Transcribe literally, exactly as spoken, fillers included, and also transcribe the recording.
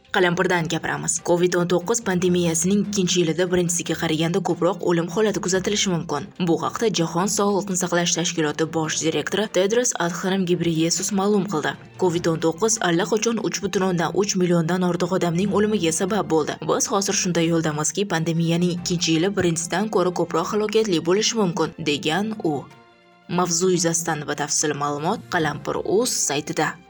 Qalampirdan gapiramiz. covid o'n to'qqiz pandemiyasining ikkinchi yilida birinchisiga qaraganda ko'proq o'lim holati kuzatilishi mumkin. Bu haqda Jahon Sog'liqni saqlash tashkiloti bosh direktori Tedros Adhanom Ghebreyesus ma'lum qildi. covid o'n to'qqiz allaqachon uch butun o'ndan uch milliondan ortiq odamning o'limiga sabab bo'ldi. Biz hozir shunday yo'ldamizki, pandemiyaning ikkinchi yili birinchisidan ko'ra ko'proq halokatli bo'lishi mumkin, degan u. Mavzu yuzasidan batafsil ma'lumot Qalampir.uz saytida.